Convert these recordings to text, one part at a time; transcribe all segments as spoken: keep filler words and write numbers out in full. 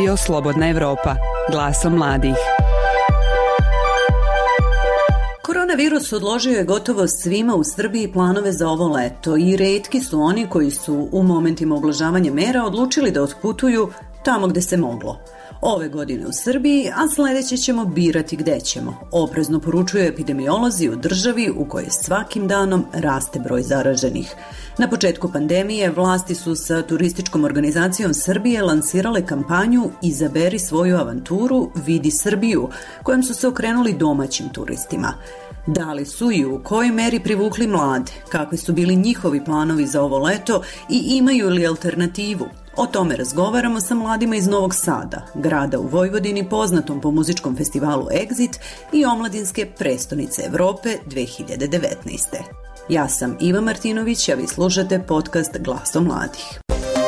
Radio Slobodna Evropa, glasom mladih. Koronavirus odložio je gotovo svima u Srbiji planove za ovo leto i retki su oni koji su u momentima ublažavanja mera odlučili da otputuju tamo gde se moglo. Ove godine u Srbiji, a sledeće ćemo birati gde ćemo, oprezno poručuju epidemiolozi u državi u kojoj svakim danom raste broj zaraženih. Na početku pandemije vlasti su sa turističkom organizacijom Srbije lansirale kampanju Izaberi svoju avanturu, vidi Srbiju, kojom su se okrenuli domaćim turistima. Da li su i u kojoj meri privukli mlade, kakvi su bili njihovi planovi za ovo leto i imaju li alternativu? O tome razgovaramo sa mladima iz Novog Sada, grada u Vojvodini poznatom po muzičkom festivalu Exit i omladinske prestonice Evrope dve hiljade devetnaeste. Ja sam Iva Martinović, a vi slušate podcast Glasom mladih.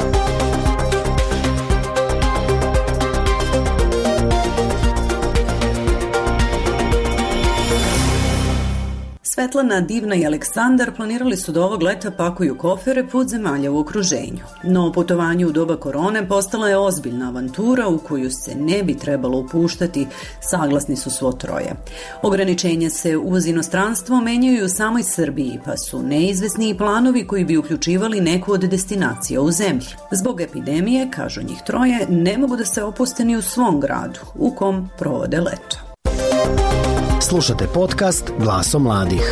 Svetlana, Divna i Aleksandar planirali su da ovog leta pakuju kofere put zemalja u okruženju. No putovanje u doba korone postala je ozbiljna avantura u koju se ne bi trebalo upuštati, saglasni su svo troje. Ograničenja se uz inostranstvo menjaju u samoj Srbiji, pa su neizvesni i planovi koji bi uključivali neku od destinacija u zemlji. Zbog epidemije, kažu njih troje, ne mogu da se opuste ni u svom gradu, u kom provode leto. Slušate podcast Glasom mladih.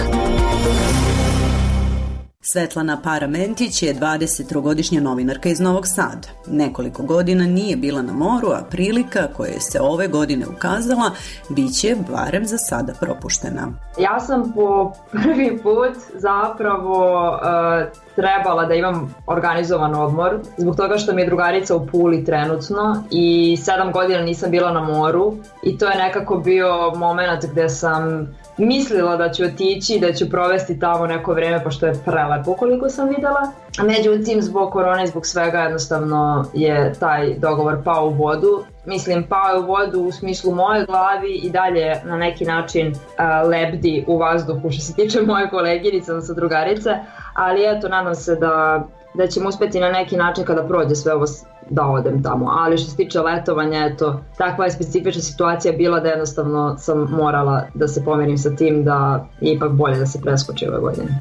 Svetlana Paramentić je dvadesettrogodišnja novinarka iz Novog Sada. Nekoliko godina nije bila na moru, a prilika koja je se ove godine ukazala biće barem za sada propuštena. Ja sam po prvi put zapravo uh, trebala da imam organizovan odmor zbog toga što mi je drugarica u Puli trenutno i sedam godina nisam bila na moru i to je nekako bio moment gde sam mislila da ću otići, da ću provesti tamo neko vreme pošto je prelepo koliko sam videla. Međutim, zbog korone i zbog svega jednostavno je taj dogovor pao u vodu. Mislim, pao je u vodu u smislu moje glavi i dalje na neki način uh, lebdi u vazduhu što se tiče moje koleginice, odnosno drugarice, ali eto, nadam se da, da ćemo uspeti na neki način kada prođe sve ovo da odem tamo. Ali što se tiče letovanja, eto, takva je specifična situacija bila da jednostavno sam morala da se pomirim sa tim da je ipak bolje da se preskoči ove godine.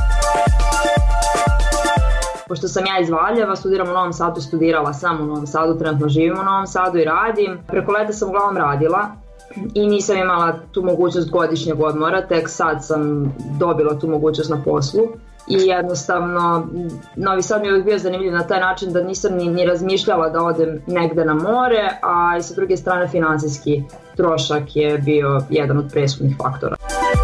Pošto sam ja iz Valjeva, studiram u Novom Sadu, studirala sam u Novom Sadu, trenutno živim u Novom Sadu i radim. Preko leta sam uglavnom radila i nisam imala tu mogućnost godišnjeg odmora, tek sad sam dobila tu mogućnost na poslu. I jednostavno, Novi Sad mi je uvijek bio zanimljiv na taj način da nisam ni, ni razmišljala da odem negde na more, a i sa druge strane finansijski trošak je bio jedan od presudnih faktora.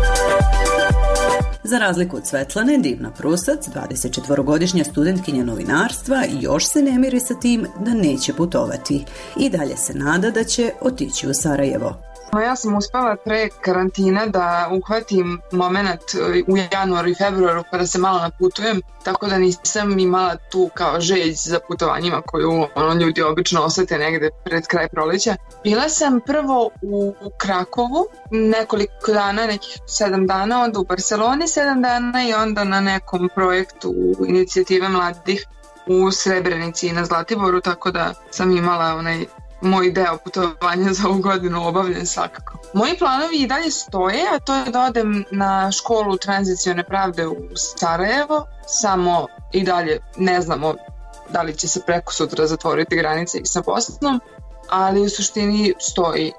Za razliku od Svetlane, Divna Prusac, dvadesetčetvorogodišnja studentkinja novinarstva, još se ne miri sa tim da neće putovati. I dalje se nada da će otići u Sarajevo. Ja sam uspela pre karantina da uhvatim moment u januaru i februaru kada se malo naputujem, tako da nisam imala tu kao želj za putovanjima koju ono, ljudi obično osete negde pred kraj proleća. Bila sam prvo u Krakovu nekoliko dana, nekih sedam dana, onda u Barceloni sedam dana i onda na nekom projektu inicijative mladih u Srebrenici i na Zlatiboru, tako da sam imala onaj moj deo putovanja za ovu godinu obavljen svakako. Moji planovi i dalje stoje, a to je da odem na školu tranzicione pravde u Sarajevo, samo i dalje ne znamo da li će se preko sutra zatvoriti granice i sa Bosnom, ali u suštini stoji.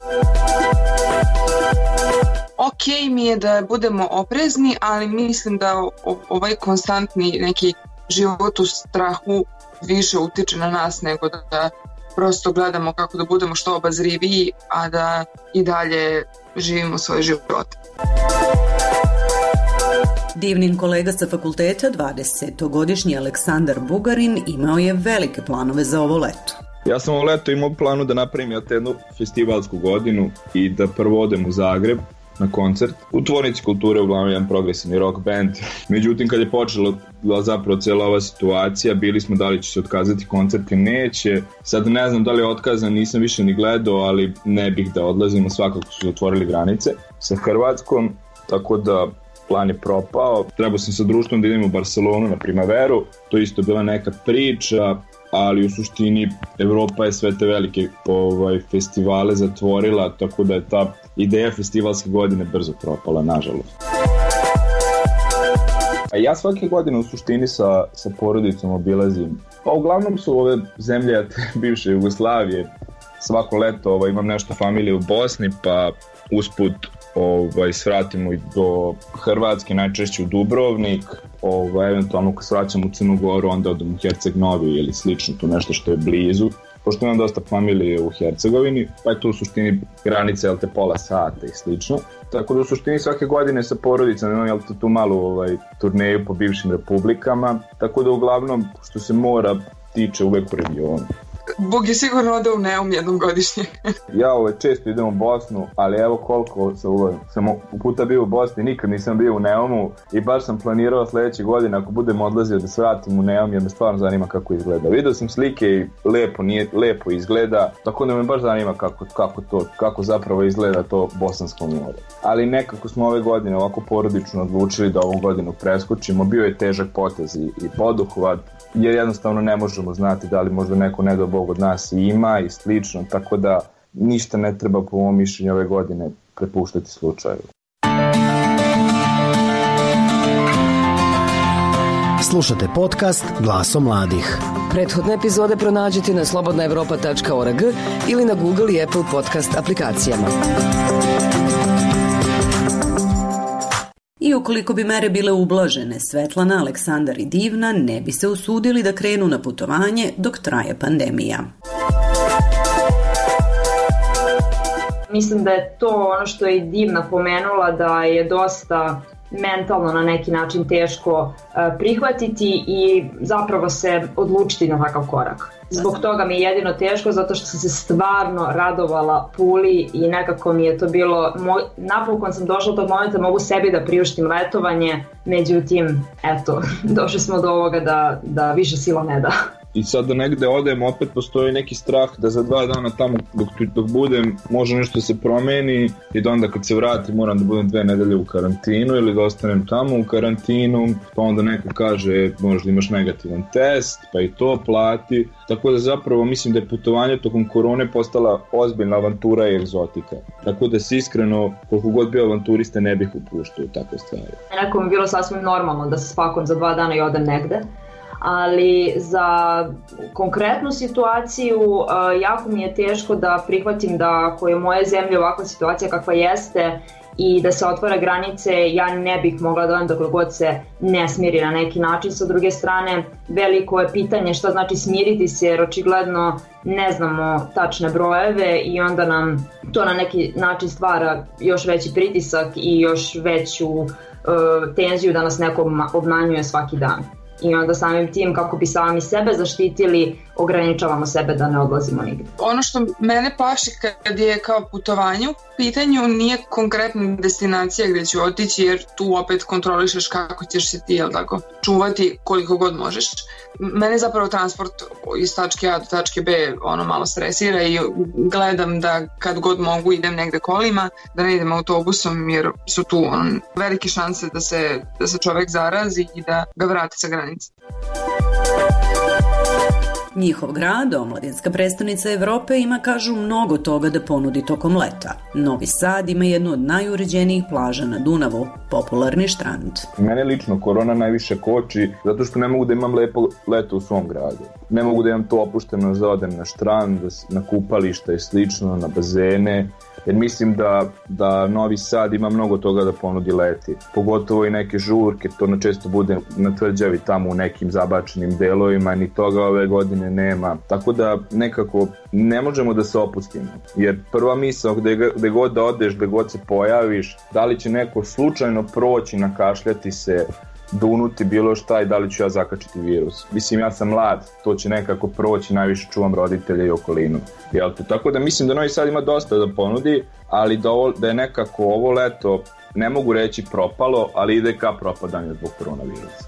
Ok mi je da budemo oprezni, ali mislim da ovaj konstantni neki život u strahu više utiče na nas nego da prosto gledamo kako da budemo što obazriviji, a da i dalje živimo svoje živote. Divnin kolega sa fakulteta, dvadesetogodišnji Aleksandar Bugarin, imao je velike planove za ovo leto. Ja sam ovo leto imao planu da napravim jednu festivalsku godinu i da prvo odem u Zagreb na koncert. U Tvornici kulture uglavnom jedan progresivni rock band. Međutim, kad je počela zapravo cijela ova situacija, bili smo da li će se otkazati koncert ili neće. Sad ne znam da li je otkazan, nisam više ni gledao, ali ne bih da odlazimo, svakako su otvorili granice sa Hrvatskom, tako da plan je propao. Trebao sam sa društvom da idem u Barcelonu na Primaveru, to isto bila neka priča, ali u suštini Evropa je sve te velike ovaj, festivale zatvorila, tako da je ta ideja festivalske godine brzo propala, nažalost. A ja svake godine u suštini sa, sa porodicom obilazim, pa uglavnom su ove zemlje bivše Jugoslavije. Svako leto ovaj, imam nešto familije u Bosni, pa usput ovaj, svratimo i do Hrvatske, najčešće u Dubrovnik, ovaj, eventualno kad svraćam u Crnu Goru, onda odem u Herceg-Novi ili slično, to nešto što je blizu. Pošto imam dosta familije u Hercegovini, pa je to u suštini granice, jel te, pola sata i slično. Tako da u suštini svake godine sa porodicom imam, jel te, tu malu ovaj, turneju po bivšim republikama, tako da uglavnom što se mora tiče uvek u regionu. Bog je sigurno ode u Neum jednom godišnje. Ja ovaj, često idem u Bosnu, ali evo koliko sam, ovaj, sam puta bio u Bosni, nikad nisam bio u Neumu i baš sam planirao sledeće godine ako budem odlazio da se vratim u Neum jer me stvarno zanima kako izgleda. Vidio sam slike i lepo, nije, lepo izgleda, tako da me baš zanima kako, kako, to, kako zapravo izgleda to Bosansko more. Ali nekako smo ove godine ovako porodično odlučili da ovu godinu preskočimo, bio je težak potez i, i poduhvat, jer jednostavno ne možemo znati da li možda neko ne do Bog od nas ima i slično, tako da ništa ne treba po mom mišljenju ove godine prepuštati slučaju. Slušate podcast Glasom mladih. Prethodne epizode pronađite na slobodna evropa tačka org ili na Google i Apple podcast aplikacijama. I ukoliko bi mere bile ublažene, Svetlana, Aleksandar i Divna ne bi se usudili da krenu na putovanje dok traje pandemija. Mislim da je to ono što je Divna pomenula, da je dosta mentalno na neki način teško prihvatiti i zapravo se odlučiti na takav korak. Zbog toga mi je jedino teško, zato što sam se stvarno radovala Puli i nekako mi je to bilo, moj, napokon sam došla do tog momenta, mogu sebi da priuštim letovanje, međutim, eto, došli smo do ovoga da, da više sila ne da. I sad da negde odem, opet postoji neki strah da za dva dana tamo dok, dok budem može nešto se promeni i da onda kad se vratim moram da budem dve nedelje u karantinu ili da ostanem tamo u karantinu, pa onda neko kaže možda imaš negativan test, pa i to plati. Tako da zapravo mislim da je putovanje tokom korone postala ozbiljna avantura i egzotika. Tako da se iskreno, koliko god bio avanturiste, ne bih upuštao u takve stvari. Neko mi je bilo sasvim normalno da se spakujem za dva dana i odem negde. Ali za konkretnu situaciju jako mi je teško da prihvatim da ako je u moje zemlji ovakva situacija kakva jeste i da se otvore granice, ja ne bih mogla da odem dok god se ne smiri na neki način. Sa druge strane, veliko je pitanje šta znači smiriti se, jer očigledno ne znamo tačne brojeve i onda nam to na neki način stvara još veći pritisak i još veću uh, tenziju da nas neko obmanjuje svaki dan. I onda samim tim kako bi sami sebe zaštitili, ograničavamo sebe da ne odlazimo nigde. Ono što mene plaši kad je kao putovanje u pitanju nije konkretna destinacija gdje ću otići, jer tu opet kontrolišeš kako ćeš se ti, jel tako, čuvati koliko god možeš. Mene zapravo transport iz tačke A do tačke B ono malo stresira i gledam da kad god mogu idem negde kolima, da ne idem autobusom, jer su tu on, velike šanse da se, da se čovek zarazi i da ga vrati sa granice. Njihov grad, omladinska prestonica Evrope, ima, kažu, mnogo toga da ponudi tokom leta. Novi Sad ima jednu od najuređenijih plaža na Dunavu, popularni štrand. Mene lično korona najviše koči zato što ne mogu da imam lepo leto u svom gradu. Ne mogu da imam to opušteno da odem na štrand, na kupališta i slično, na bazene. Jer mislim da, da Novi Sad ima mnogo toga da ponudi leti. Pogotovo i neke žurke, to na često bude na tvrđavi tamo u nekim zabačenim delovima, ni toga ove godine nema. Tako da nekako ne možemo da se opustimo. Jer prva misao gde, gde god da odeš, gde god se pojaviš, da li će neko slučajno proći, nakašljati se, dunuti bilo šta i da li ću ja zakačiti virus. Mislim, ja sam mlad, to će nekako proći, najviše čuvam roditelje i okolinu. Jel te? Tako da mislim da Novi Sad ima dosta da ponudi, ali da, ovo, da je nekako ovo leto, ne mogu reći propalo, ali ide ka propadanju zbog koronavirusa.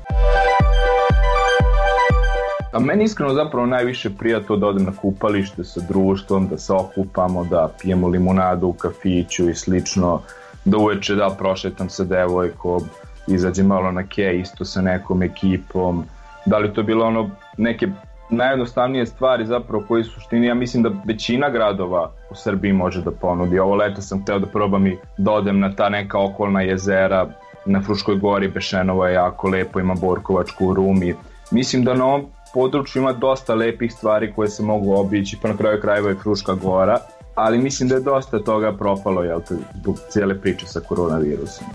A meni iskreno zapravo najviše prija to da odem na kupalište sa društvom, da se okupamo, da pijemo limunadu u kafiću i slično, da uveče da prošetam sa devojkom, izađem malo na ke isto sa nekom ekipom. Da li to bilo ono neke najjednostavnije stvari zapravo koje u suštini ja mislim da većina gradova u Srbiji može da ponudi. Ovo leto sam hteo da probam i da odem na ta neka okolna jezera, na Fruškoj gori, Bešenovo je jako lepo, ima Borkovačku u Rumi. Mislim da na ovom području ima dosta lepih stvari koje se mogu obići, pa na kraju krajeva je Fruška gora, ali mislim da je dosta toga propalo, jel te, zbog cijele priče sa koronavirusom.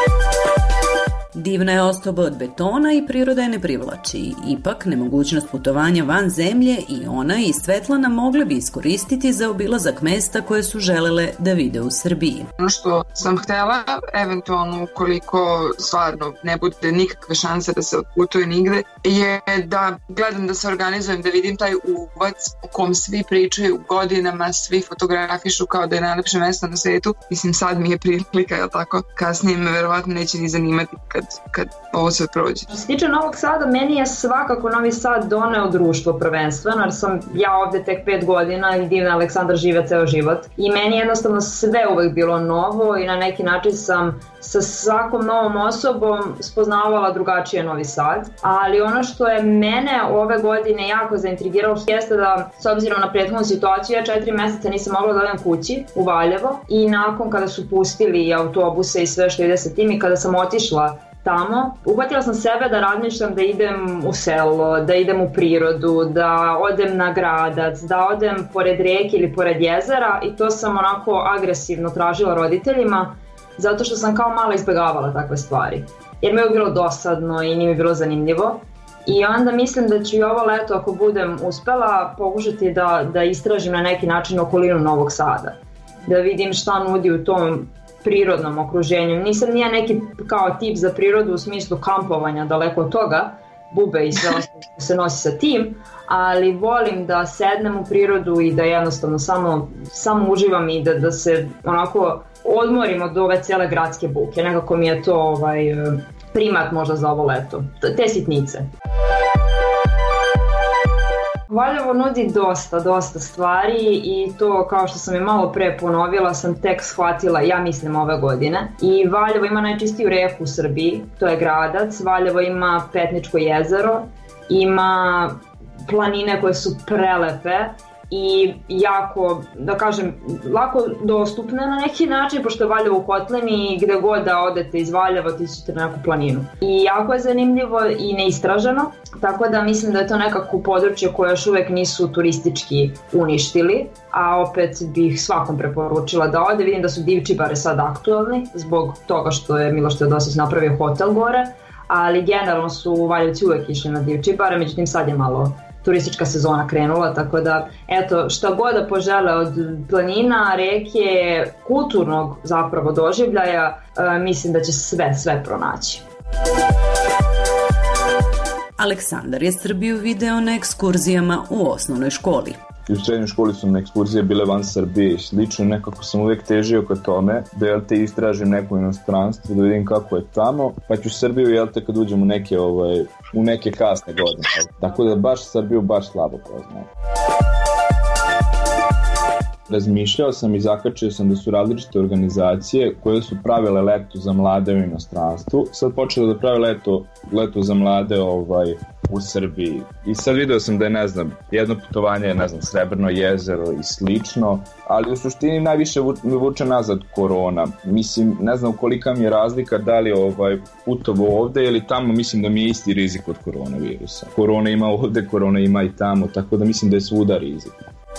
Divna je ostoba od betona i priroda je ne privlači. Ipak, nemogućnost putovanja van zemlje i ona i Svetlana mogle bi iskoristiti za obilazak mesta koje su želele da vide u Srbiji. Ono što sam htela, eventualno ukoliko stvarno ne bude nikakve šanse da se otputuje nigde, je da gledam da se organizujem, da vidim taj uvac o kom svi pričaju godinama, svi fotografišu kao da je najlepše mesto na svetu. Mislim, sad mi je prilika, jel tako? Kasnije me verovatno neće ni zanimati kad, kad ovo sve prođe. Što se tiče Novog Sada, meni je svakako Novi Sad doneo društvo prvenstveno, jer sam ja ovde tek pet godina i divna Aleksandar žive ceo život. I meni jednostavno sve uvek bilo novo i na neki način sam sa svakom novom osobom spoznavala drugačije Novi Sad. Ali ono što je mene ove godine jako zaintrigiralo jeste da, s obzirom na prethodnu situaciju, ja četiri meseca nisam mogla da odem kući u Valjevo i nakon kada su pustili autobuse i sve što ide sa tim i kada sam otišla tamo, uhvatila sam sebe da razmišljam da idem u selo, da idem u prirodu, da odem na gradac, da odem pored reke ili pored jezera i to sam onako agresivno tražila roditeljima zato što sam kao mala izbegavala takve stvari. Jer mi je bilo dosadno i nije mi bilo zanimljivo. I onda mislim da ću i ovo leto, ako budem uspela, pokušati da, da istražim na neki način okolinu Novog Sada. Da vidim šta nudi u tom prirodnom okruženju. Nisam nije neki kao tip za prirodu u smislu kampovanja, daleko od toga, bube i sve ostalo što se nosi sa tim, ali volim da sednem u prirodu i da jednostavno samo, samo uživam i da, da se onako odmorim od ove cijele gradske buke. Nekako mi je to ovaj, primat možda za ovo leto. Te sitnice. Valjevo nudi dosta, dosta stvari i to, kao što sam je malo pre ponovila, sam tek shvatila, ja mislim, ove godine. I Valjevo ima najčistiju reku u Srbiji, to je Gradac. Valjevo ima Petničko jezero, ima planine koje su prelepe i jako, da kažem, lako dostupne na neki način, pošto je Valjevo u kotlini i gde god da odete iz Valjeva otićete na neku planinu. I jako je zanimljivo i neistraženo, tako da mislim da je to nekako područje koje još uvek nisu turistički uništili, a opet bih svakom preporučila da ode. Vidim da su Divčibare sad aktualni zbog toga što je Miloš Teodosić napravio hotel gore, ali generalno su Valjevci uvek išli na Divčibare, međutim sad je malo turistička sezona krenula, tako da eto, šta god da požele od planina, reke, kulturnog zapravo doživljaja, e, mislim da će sve, sve pronaći. Aleksandar je Srbiju video na ekskurzijama u osnovnoj školi. U srednjoj školi su mi ekskurzije bile van Srbije i slično, nekako sam uvek težio ka tome da jel te istražim neko inostranstvo, da vidim kako je tamo, pa ću Srbiju jel te kad uđem u neke, ovaj, u neke kasne godine, tako da baš Srbiju baš slabo poznajem. Razmišljao sam i zakačio sam da su različite organizacije koje su pravile leto za mlade u inostranstvu, sad počelo da prave leto, leto za mlade ovaj, u Srbiji. I sad video sam da je, ne znam, jedno putovanje je, ne znam, Srebrno jezero i slično, ali u suštini najviše mi vuče nazad korona. Mislim, ne znam kolika mi je razlika da li ovaj, putovo ovde ili tamo, mislim da mi je isti rizik od koronavirusa. Korona ima ovde, korona ima i tamo, tako da mislim da je svuda rizik.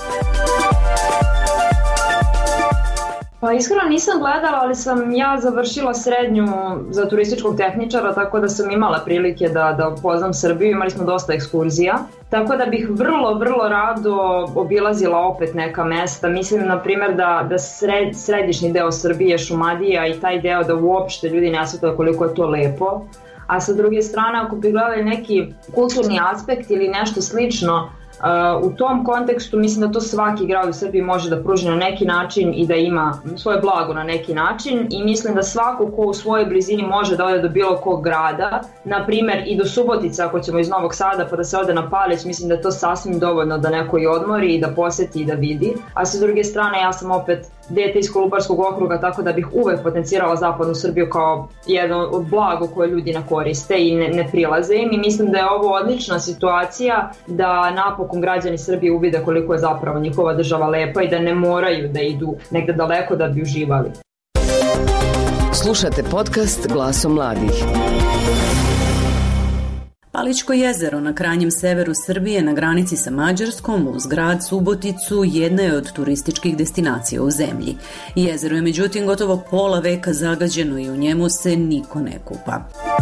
Pa iskreno nisam gledala, ali sam ja završila srednju za turističkog tehničara, tako da sam imala prilike da, da upoznam Srbiju, imali smo dosta ekskurzija. Tako da bih vrlo, vrlo rado obilazila opet neka mesta. Mislim, na primjer, da, da sred, središnji deo Srbije, Šumadija i taj deo da uopšte ljudi ne shvataju koliko je to lepo. A sa druge strane, ako bi gledali neki kulturni aspekt ili nešto slično, Uh, u tom kontekstu mislim da to svaki grad u Srbiji može da pruži na neki način i da ima svoje blago na neki način i mislim da svako ko u svojoj blizini može da ode do bilo kog grada, na primer i do Subotice ako ćemo iz Novog Sada pa da se ode na Palić, mislim da je to sasvim dovoljno da neko i odmori i da poseti i da vidi, a sa druge strane ja sam opet dete iz Kolubarskog okruga, tako da bih uvek potencirala zapadnu Srbiju kao jedno od blago koje ljudi ne koriste i ne, ne prilaze im i mislim da je ovo odlična situacija da napokon građani Srbije uvide koliko je zapravo njihova država lepa i da ne moraju da idu negde daleko da bi uživali. Slušate podcast Glasom mladih. Palićko jezero na krajnjem severu Srbije na granici sa Mađarskom uz grad Suboticu jedna je od turističkih destinacija u zemlji. Jezero je međutim gotovo pola veka zagađeno i u njemu se niko ne kupa.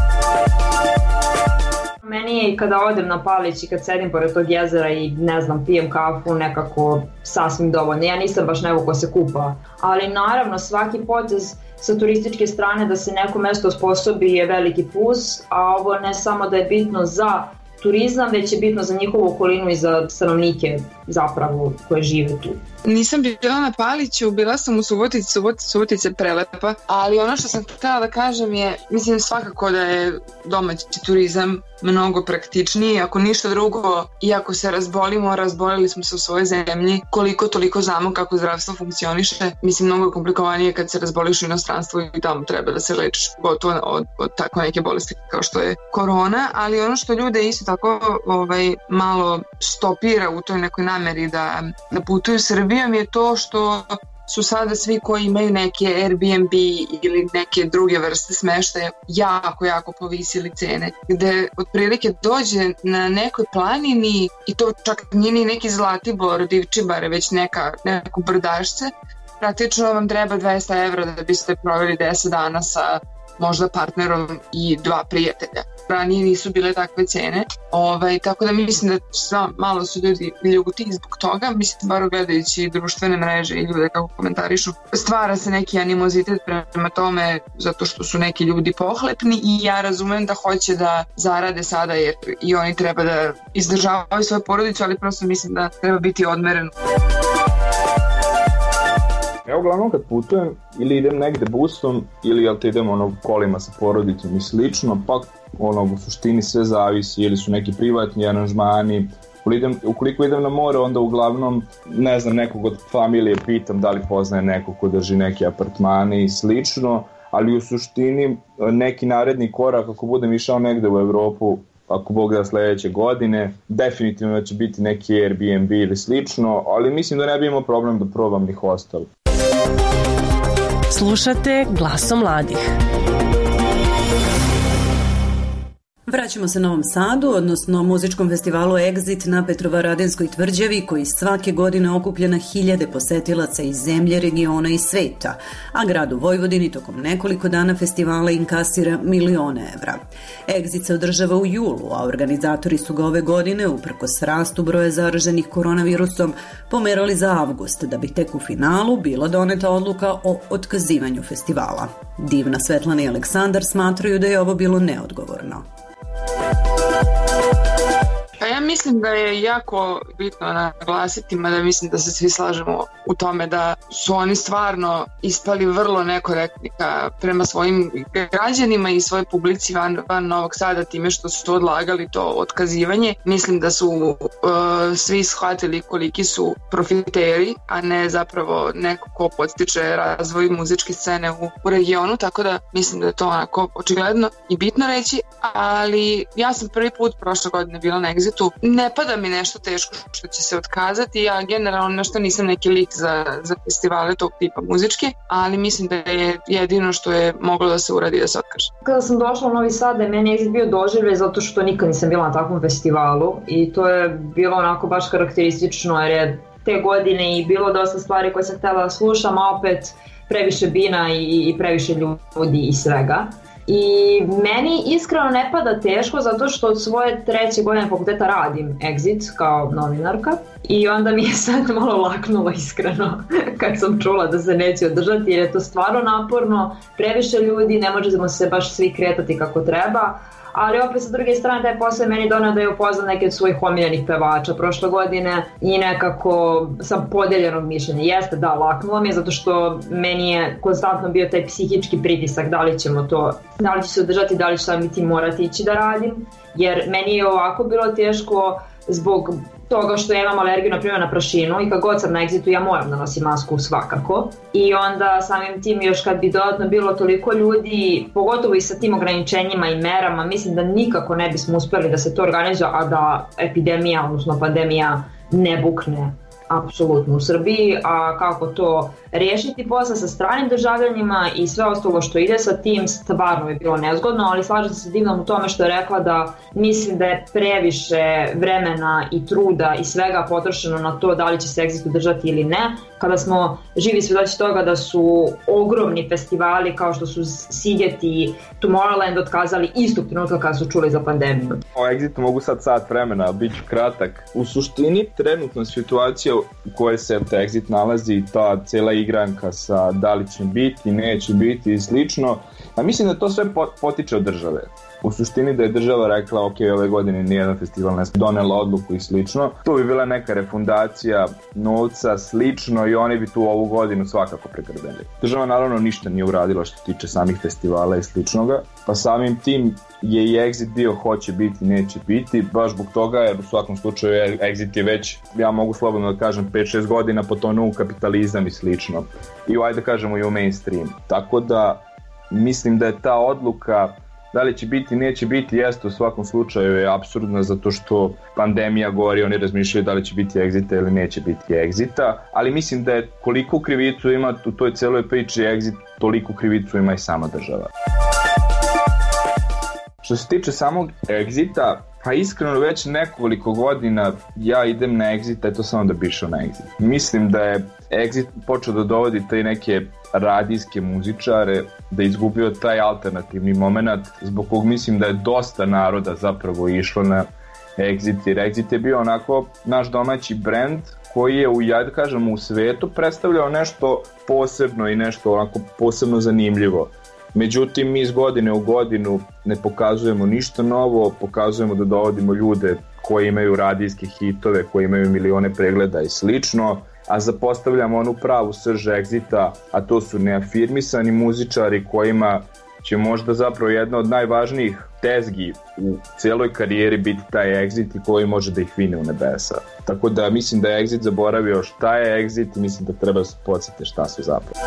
Meni je i kada odem na Palić i kad sedim pored tog jezera i ne znam, pijem kafu nekako sasvim dovoljno. Ja nisam baš neko ko se kupa, ali naravno svaki potez sa turističke strane da se neko mesto osposobi je veliki plus, a ovo ne samo da je bitno za turizam, već je bitno za njihovu okolinu i za stanovnike zapravo koje žive tu. Nisam bila na Paliću, bila sam u Subotici, Subotica, Subotica je prelepa, ali ono što sam htjela da kažem je, mislim svakako da je domaći turizam mnogo praktičniji, ako ništa drugo, iako se razbolimo, razbolili smo se u svojoj zemlji, koliko toliko znamo kako zdravstvo funkcioniše, mislim mnogo je komplikovanije kad se razboliš u inostranstvu i tamo treba da se lečiš gotovo od, od tako neke bolesti kao što je korona, ali ono što ljude isto tako ovaj, malo stopira u toj nekoj nameri da, da putuju Srbijom je to što su sada svi koji imaju neke Airbnb ili neke druge vrste smeštaja jako, jako povisili cene. Gde otprilike dođe na nekoj planini i to čak nije ni neki Zlatibor, Divčibare, već neka, neko brdašce. Praktično vam treba dvesta evra da biste proveli deset dana sa možda partnerom i dva prijatelja. Ranije nisu bile takve cene, ovaj, tako da mislim da sva, malo su ljudi ljuti zbog toga, mislim bar gledajući društvene mreže i ljude kako komentarišu, stvara se neki animozitet prema tome zato što su neki ljudi pohlepni i ja razumem da hoće da zarade sada jer i oni treba da izdržavaju svoju porodicu, ali prosto mislim da treba biti odmereno. Ja uglavnom kad putujem ili idem negde busom ili jel te idem ono kolima sa porodicom i slično, pa ono u suštini sve zavisi ili su neki privatni aranžmani. Ukoliko idem, ukoliko idem na more onda uglavnom ne znam nekog od familije pitam da li poznaje nekog ko drži neke apartmane i slično, ali u suštini neki naredni korak ako budem išao negde u Evropu, ako Bog da sledeće godine, definitivno će biti neki Airbnb ili slično, ali mislim da ne bi imao problem da probam ni hostel. Slušate Glasom mladih. Vraćamo se Novom Sadu, odnosno muzičkom festivalu Exit na Petrovaradinskoj tvrđavi koji svake godine okuplja na hiljade posetilaca iz zemlje, regiona i sveta, a grad u Vojvodini tokom nekoliko dana festivala inkasira milione evra. Exit se održava u julu, a organizatori su ga ove godine, uprkos rastu broja zaraženih koronavirusom, pomerali za avgust, da bi tek u finalu bila doneta odluka o otkazivanju festivala. Divna, Svetlana i Aleksandar smatraju da je ovo bilo neodgovorno. Pa ja mislim da je jako bitno naglasiti, mada mislim da se svi slažemo u tome da su oni stvarno ispali vrlo nekorektni prema svojim građanima i svojoj publici van, van Novog Sada time što su to odlagali to otkazivanje. Mislim da su uh, svi shvatili koliki su profiteri, a ne zapravo neko ko podstiče razvoj muzičke scene u, u regionu, tako da mislim da je to onako očigledno i bitno reći, ali ja sam prvi put prošle godine bila na Exitu. Ne pada mi nešto teško što će se otkazati, ja generalno nešto nisam neki lik za, za festivale tog tipa muzičke, ali mislim da je jedino što je moglo da se uradi da se otkaže. Kada sam došla u Novi Sad, da je meni Exit bio doživljaj zato što nikad nisam bila na takvom festivalu i to je bilo onako baš karakteristično jer je te godine i bilo dosta stvari koje sam htjela da slušam, a opet previše bina i, i previše ljudi i svega. I meni iskreno ne pada teško zato što od svoje treće godine fakulteta radim Exit kao novinarka i onda mi je sad malo laknulo iskreno kad sam čula da se neće održati jer je to stvarno naporno, previše ljudi, ne možemo se baš svi kretati kako treba, ali opet sa druge strane taj posao je meni donao da je upoznam neke od svojih omiljenih pevača prošle godine i nekako sam podeljenog mišljenja. Jeste, da, laknulo mi je zato što meni je konstantno bio taj psihički pritisak da li ćemo to, da li ću se održati, da li ću sam biti morati ići da radim, jer meni je ovako bilo teško zbog toga što ja imam alergiju na primjer na prašinu i kad god sam na egzitu ja moram da nosim masku svakako i onda samim tim još kad bi dodatno bilo toliko ljudi, pogotovo i sa tim ograničenjima i merama, mislim da nikako ne bismo uspeli da se to organizuje, a da epidemija, odnosno pandemija ne bukne apsolutno u Srbiji, a kako to riješiti posle sa stranim državljanima i sve ostalo što ide sa tim stvarno je bilo nezgodno, ali slažem se s Divnom u tome što je rekla da mislim da je previše vremena i truda i svega potrošeno na to da li će se Exit održati ili ne, kada smo živi svedoci toga da su ogromni festivali kao što su Siget i Tomorrowland otkazali istog trenutka kada su čuli za pandemiju. O Exitu mogu sad sat vremena, bit ću kratak. U suštini trenutna situacija u kojoj se Exit nalazi, ta cijela igranka sa da li će biti, neće biti i slično, a mislim da to sve potiče od države. U suštini da je država rekla ok, ove godine nijedan festival ne donela odluku i slično, tu bi bila neka refundacija novca, slično i oni bi tu ovu godinu svakako pregrbeli. Država naravno ništa nije uradila što tiče samih festivala i sličnoga, pa samim tim je i Exit bio hoće biti, neće biti, baš zbog toga jer u svakom slučaju Exit je već, ja mogu slobodno da kažem, pet šest godina potonuo u kapitalizam i slično. I ajde da kažemo i u mainstream. Tako da mislim da je ta odluka da li će biti, neće biti, jeste u svakom slučaju je apsurdna zato što pandemija gori, oni razmišljaju da li će biti Exita ili neće biti Exita, ali mislim da je koliko krivicu ima u toj celoj priči Exit, toliko krivicu ima i sama država. Što se tiče samog Exita, pa iskreno već nekoliko godina ja idem na Exit, eto samo da bi išao na Exit. Mislim da je Exit počeo da dovodi te neke radijske muzičare, da je izgubio taj alternativni moment, zbog kog mislim da je dosta naroda zapravo išlo na Exit, jer Exit je bio onako naš domaći brend koji je u, ja da kažem, u svetu predstavljao nešto posebno i nešto onako posebno zanimljivo. Međutim, mi iz godine u godinu ne pokazujemo ništa novo, pokazujemo da dovodimo ljude koji imaju radijske hitove, koji imaju milione pregleda i slično, a zapostavljamo onu pravu srž Exita, a to su neafirmisani muzičari kojima će možda zapravo jedna od najvažnijih tezgi u cijeloj karijeri biti taj Exit i koji može da ih vine u nebesa. Tako da mislim da je Exit zaboravio šta je Exit i mislim da treba se podsjeti šta su zapravo.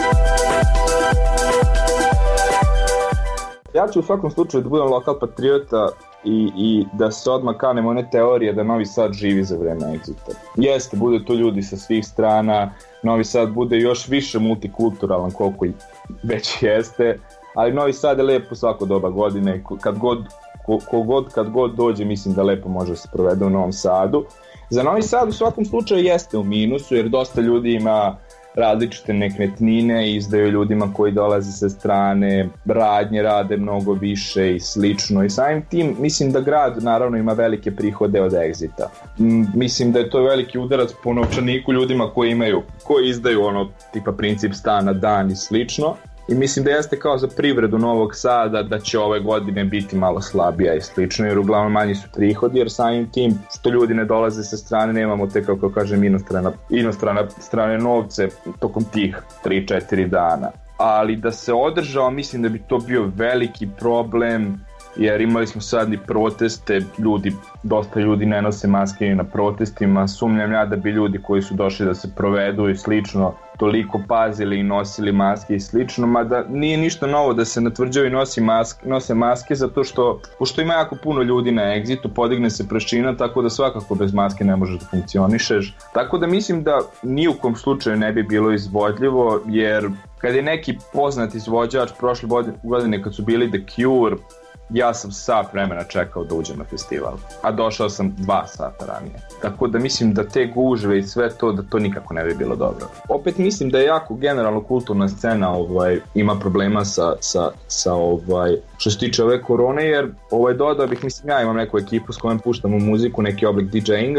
Ja ću u svakom slučaju da budem lokal patriota i, i da se odmah kanem one teorije da Novi Sad živi za vreme Exita. Jeste, bude to ljudi sa svih strana, Novi Sad bude još više multikulturalan koliko i već jeste, ali Novi Sad je lepo svako doba godine, kad god, ko, kogod kad god dođe mislim da lepo može se provede u Novom Sadu. Za Novi Sad u svakom slučaju jeste u minusu jer dosta ljudi ima različite nekretnine, izdaju ljudima koji dolaze sa strane, radnje rade mnogo više i slično i samim tim mislim da grad naravno ima velike prihode od Exita. Mislim da je to veliki udarac po novčaniku ljudima koji imaju, koji izdaju ono tipa princip stana dan i slično. I mislim da jeste kao za privredu Novog Sada da će ove godine biti malo slabija i slično jer uglavnom manji su prihodi jer samim tim što ljudi ne dolaze sa strane nemamo te kako kažem inostrana, inostrana strane novce tokom tih tri četiri dana. Ali da se održao mislim da bi to bio veliki problem jer imali smo sad i proteste, ljudi, dosta ljudi ne nose maske na protestima, sumnjam ja da bi ljudi koji su došli da se provedu i slično toliko pazili i nosili maske i slično, mada nije ništa novo da se na tvrđavi nosi maske, nose maske zato što, pošto ima jako puno ljudi na Exitu, podigne se prašina, tako da svakako bez maske ne možeš da funkcionišeš. Tako da mislim da ni u kom slučaju ne bi bilo izvodljivo, jer kad je neki poznat izvođač prošle godine kad su bili The Cure, ja sam sat vremena čekao da uđem na festival, a došao sam dva sata ranije. Tako da mislim da te gužve i sve to, da to nikako ne bi bilo dobro. Opet mislim da je jako generalno kulturna scena ovaj, ima problema sa, sa, sa ovaj, što se tiče ove korone, jer ovaj, dodao bih, mislim ja imam neku ekipu s kojom puštamo muziku, neki oblik DJinga,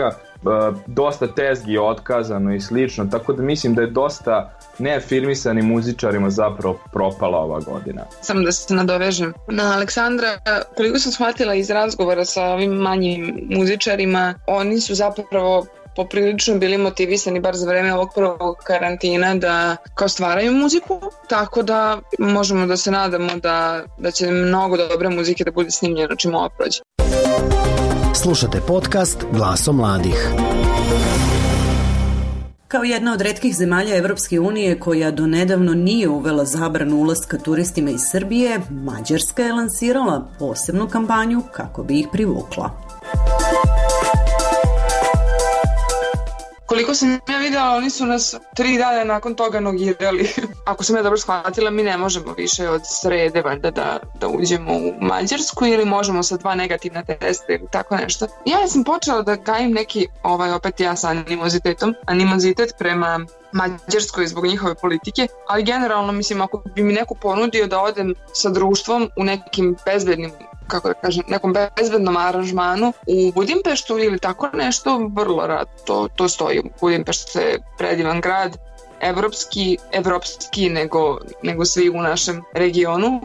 dosta tezgi je otkazano i slično, tako da mislim da je dosta neafirmisanim muzičarima zapravo propala ova godina. Samo da se nadovežem na Aleksandra, koliko sam shvatila iz razgovora sa ovim manjim muzičarima, oni su zapravo poprilično bili motivisani bar za vreme ovog prvog karantina da kao stvaraju muziku, tako da možemo da se nadamo da, da će mnogo dobre muzike da bude snimljeno čim ovo prođe. Slušate podcast Glasom mladih. Kao jedna od retkih zemalja Evropske unije koja donedavno nije uvela zabranu ulaska turistima iz Srbije, Mađarska je lansirala posebnu kampanju kako bi ih privukla. Koliko sam ja videla, oni su nas tri dana nakon toga nogirali. Ako sam ja dobro shvatila, mi ne možemo više od srede valjda da, da uđemo u Mađarsku ili možemo sa dva negativna testa ili tako nešto. Ja sam počela da gajim neki, ovaj, opet ja sa animozitetom, animozitet prema Mađarskoj zbog njihove politike, ali generalno mislim ako bi mi neko ponudio da odem sa društvom u nekim bezbednim, kako da kažem, nekom bezbednom aranžmanu u Budimpeštu ili tako nešto, vrlo rad to, to stoji. Budimpešta je predivan grad, evropski, evropski nego, nego svi u našem regionu,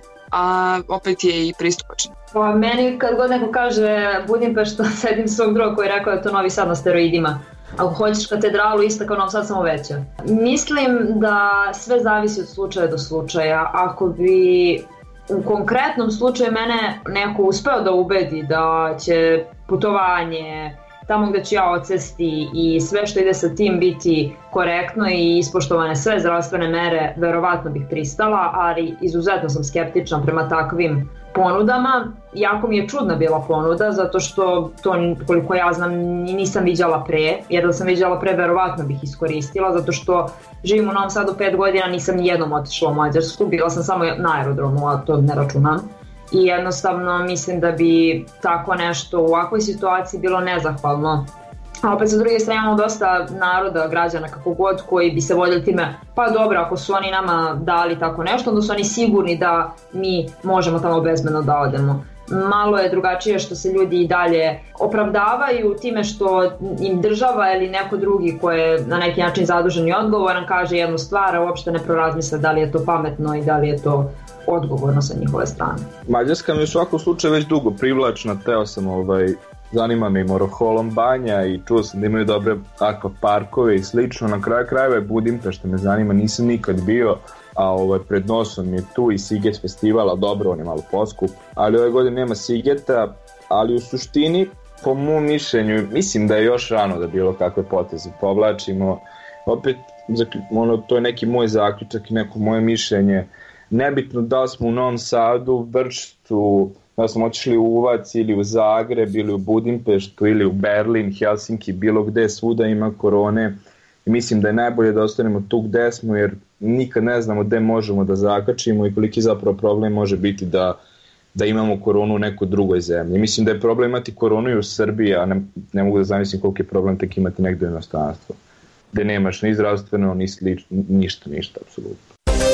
a opet je i pristupačan. Pa meni kad god neko kaže Budimpešta, sedim svog druga koji je rekao da je to Novi Sad na steroidima. Ako hoćeš katedralu, ista kao Novi Sad, samo veća. Mislim da sve zavisi od slučaja do slučaja. Ako bi u konkretnom slučaju mene neko uspeo da ubedi da će putovanje tamo gde ću ja odsesti i sve što ide sa tim biti korektno i ispoštovane sve zdravstvene mere, verovatno bih pristala, ali izuzetno sam skeptična prema takvim ponudama. Jako mi je čudna bila ponuda, zato što to, koliko ja znam, nisam viđala pre, jer da sam viđala pre, verovatno bih iskoristila, zato što živim u Novom Sadu pet godina, nisam nijednom otišla u Mađarsku, bila sam samo na aerodromu, a to ne računam. I jednostavno mislim da bi tako nešto u ovakvoj situaciji bilo nezahvalno. A opet sa druge strane imamo dosta naroda, građana kako god, koji bi se voljeli time, pa dobro, ako su oni nama dali tako nešto, onda su oni sigurni da mi možemo tamo bezbedno da odemo. Malo je drugačije što se ljudi i dalje opravdavaju time što im država ili neko drugi ko je na neki način zadužen i odgovoran kaže jednu stvar, a uopšte ne prorazmisle da li je to pametno i da li je to odgovorno sa njihove strane. Mađarska mi u svakom slučaju već dugo privlačna, teo sam ovaj, zanima me i Moroholom banja i čuo sam da imaju dobre akvaparkove i slično, na kraju krajeva je Budimpešta me zanima, nisam nikad bio, a ovaj, pred nosom je tu i Siget festivala, dobro, on je malo poskup, ali ove godine nema Sigeta, ali u suštini, po mom mišljenju, mislim da je još rano da bilo kakve poteze povlačimo, opet, ono, to je neki moj zaključak i neko moje mišljenje, nebitno da smo u Novom Sadu, Brčtu, da smo otišli u Uvac ili u Zagreb ili u Budimpeštu ili u Berlin, Helsinki, bilo gde, svuda ima korone i mislim da je najbolje da ostanemo tu gde smo jer nikad ne znamo gde možemo da zakačimo i koliki zapravo problem može biti da, da imamo koronu u nekoj drugoj zemlji. Mislim da je problem imati koronu i u Srbiji, a ne, ne mogu da zamislim koliki je problem tek imati negde u inostranstvu, gde nemaš ni zdravstveno, ni slično, ništa, ništa, apsolutno.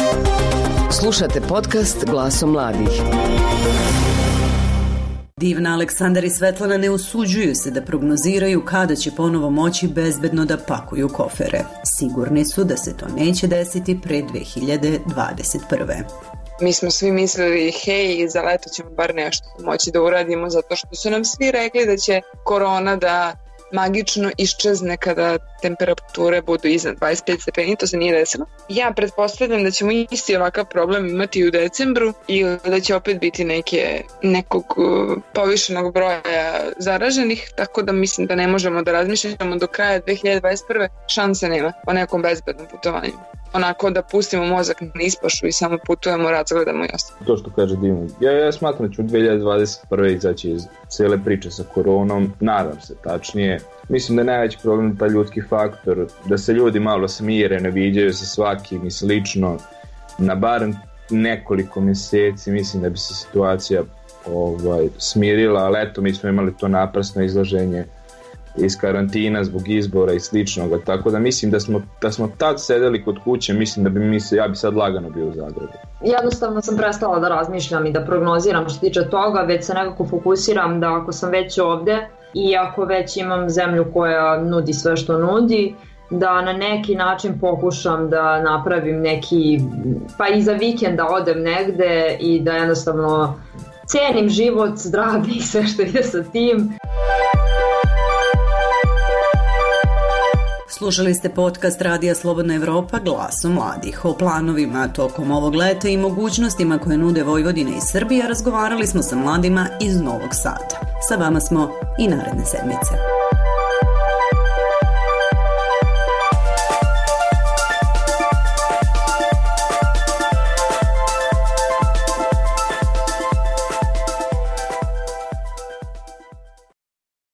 Slušate podcast Glasom mladih. Divna, Aleksandar i Svetlana ne usuđuju se da prognoziraju kada će ponovo moći bezbedno da pakuju kofere. Sigurni su da se to neće desiti pre dve hiljade dvadeset prve. Mi smo svi mislili, hej, za leto ćemo bar nešto moći da uradimo, zato što su nam svi rekli da će korona da magično iščezne kada temperature budu iznad dvadeset pet stepeni, to se nije desilo. Ja pretpostavljam da ćemo isti ovakav problem imati u decembru i da će opet biti neke, nekog povišenog broja zaraženih, tako da mislim da ne možemo da razmišljamo do kraja dve hiljade dvadeset prve. Šanse nema o nekom bezbednom putovanju. Onako da pustimo mozak na ispašu i samo putujemo, razgledamo i ostalo. To što kaže Dima, ja, ja smatram da ću dve hiljade dvadeset prve izaći iz cijele priče sa koronom, nadam se tačnije. Mislim da je najveći problem taj ljudski faktor, da se ljudi malo smire, ne viđaju se svakim i slično. Na barem nekoliko mjeseci mislim da bi se situacija ovaj, smirila, ali eto mi smo imali to naprasno izlaženje iz karantina zbog izbora i sličnoga, tako da mislim da smo, da smo tad sedeli kod kuće, mislim da bi mi se, ja bi sad lagano bio u Zagrebu. Jednostavno sam prestala da razmišljam i da prognoziram što tiče toga, već se nekako fokusiram da ako sam već ovde, i ako već imam zemlju koja nudi sve što nudi, da na neki način pokušam da napravim neki, pa i za vikend da odem negde i da jednostavno cenim život, zdravlje i sve što ide sa tim. Slušali ste podcast Radija Slobodna Evropa Glasom mladih. O planovima tokom ovog leta i mogućnostima koje nude Vojvodina i Srbija razgovarali smo sa mladima iz Novog Sada. Sa vama smo i naredne sedmice.